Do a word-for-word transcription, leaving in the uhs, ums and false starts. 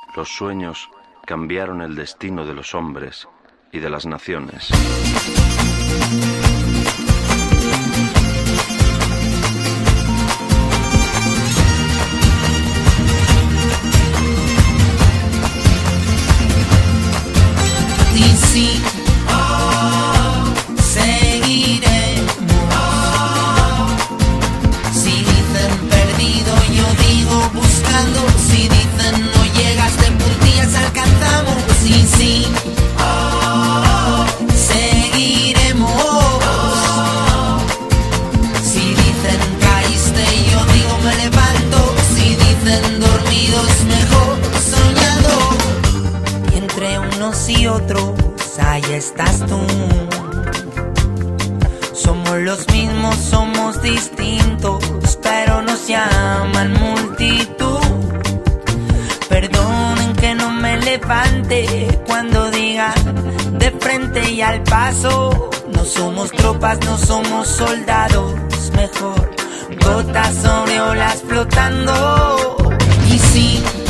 los sueños cambiaron el destino de los hombres y de las naciones. Y sí, oh, seguiremos. Oh, si dicen perdido, yo digo buscando. Si dicen no llegas de puntillas, alcanzamos. Y sí, oh, seguiremos. Oh, si dicen caíste, yo digo me levanto. Si dicen dormidos, mejor soñando. Y entre unos y otros, ahí estás tú. Somos los mismos, somos distintos, pero nos llaman multitud. Perdonen que no me levante cuando digan de frente y al paso. No somos tropas, no somos soldados, mejor gotas sobre olas flotando. Y sí,